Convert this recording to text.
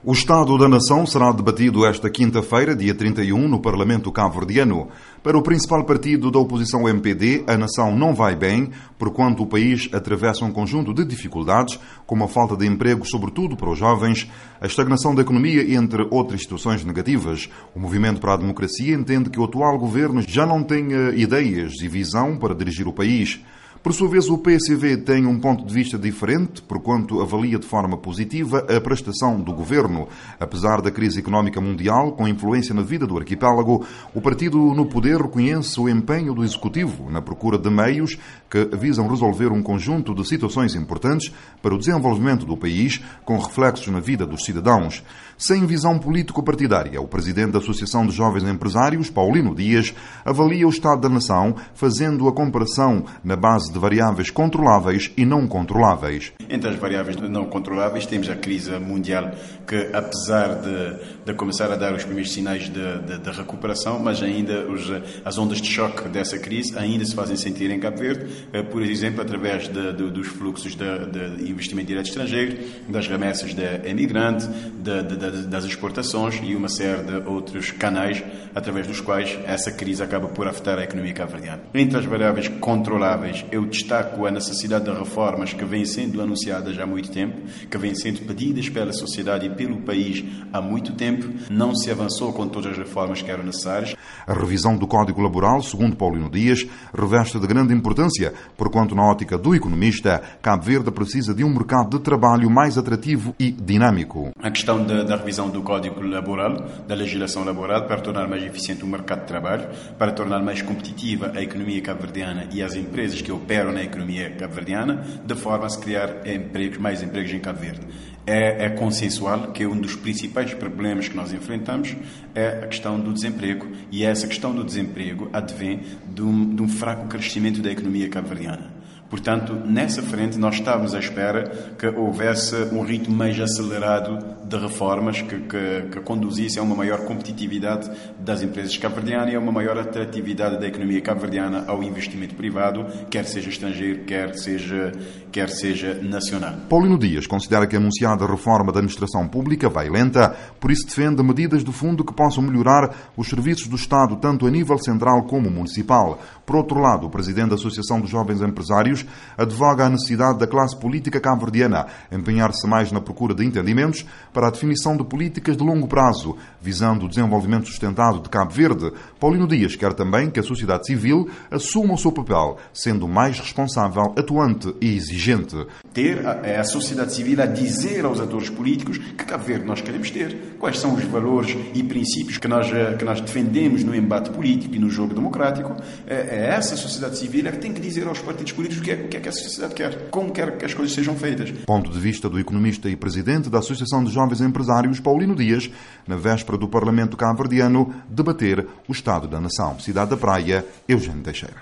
O Estado da Nação será debatido esta quinta-feira, dia 31, no Parlamento cabo-verdiano. Para o principal partido da oposição MPD, a nação não vai bem, porquanto o país atravessa um conjunto de dificuldades, como a falta de emprego, sobretudo para os jovens, a estagnação da economia, entre outras situações negativas. O Movimento para a Democracia entende que o atual governo já não tem ideias e visão para dirigir o país. Por sua vez, o PSV tem um ponto de vista diferente, porquanto avalia de forma positiva a prestação do governo. Apesar da crise económica mundial, com influência na vida do arquipélago, o partido no poder reconhece o empenho do Executivo na procura de meios que visam resolver um conjunto de situações importantes para o desenvolvimento do país, com reflexos na vida dos cidadãos. Sem visão político-partidária, o presidente da Associação de Jovens Empresários, Paulino Dias, avalia o estado da nação, fazendo a comparação na base de variáveis controláveis e não controláveis. Entre as variáveis não controláveis temos a crise mundial, que apesar de começar a dar os primeiros sinais de recuperação, mas ainda as ondas de choque dessa crise ainda se fazem sentir em Cabo Verde, por exemplo, através dos fluxos de investimento direto estrangeiro, das remessas de imigrantes, das exportações e uma série de outros canais através dos quais essa crise acaba por afetar a economia cabo-verdiana. Entre as variáveis controláveis, eu destaco a necessidade de reformas que vêm sendo anunciadas há muito tempo, que vêm sendo pedidas pela sociedade e pelo país há muito tempo. Não se avançou com todas as reformas que eram necessárias. A revisão do Código Laboral, segundo Paulino Dias, reveste de grande importância, porquanto na ótica do economista, Cabo Verde precisa de um mercado de trabalho mais atrativo e dinâmico. A questão da revisão do Código Laboral, da legislação laboral, para tornar mais eficiente o mercado de trabalho, para tornar mais competitiva a economia cabo-verdiana e as empresas que operam na economia cabo-verdiana, de forma a se criar mais empregos em Cabo Verde. É consensual que um dos principais problemas que nós enfrentamos é a questão do desemprego, e essa questão do desemprego advém de um fraco crescimento da economia cabo-verdiana. Portanto, nessa frente, nós estávamos à espera que houvesse um ritmo mais acelerado de reformas que conduzisse a uma maior competitividade das empresas cabo-verdianas e a uma maior atratividade da economia cabo-verdiana ao investimento privado, quer seja estrangeiro, quer seja nacional. Paulino Dias considera que a anunciada reforma da administração pública vai lenta, por isso defende medidas de fundo que possam melhorar os serviços do Estado, tanto a nível central como municipal. Por outro lado, o presidente da Associação dos Jovens Empresários advoga a necessidade da classe política cabo-verdiana empenhar-se mais na procura de entendimentos para a definição de políticas de longo prazo, visando o desenvolvimento sustentado de Cabo Verde. Paulino Dias quer também que a sociedade civil assuma o seu papel, sendo mais responsável, atuante e exigente. Ter a sociedade civil a dizer aos atores políticos que Cabo Verde nós queremos ter, quais são os valores e princípios que nós defendemos no embate político e no jogo democrático. É essa sociedade civil que tem que dizer aos partidos políticos o que é que a sociedade quer, como quer que as coisas sejam feitas. Ponto de vista do economista e presidente da Associação de Jovens Empresários, Paulino Dias, na véspera do Parlamento cabo-verdiano, debater o Estado da Nação. Cidade da Praia, Eugênio Teixeira.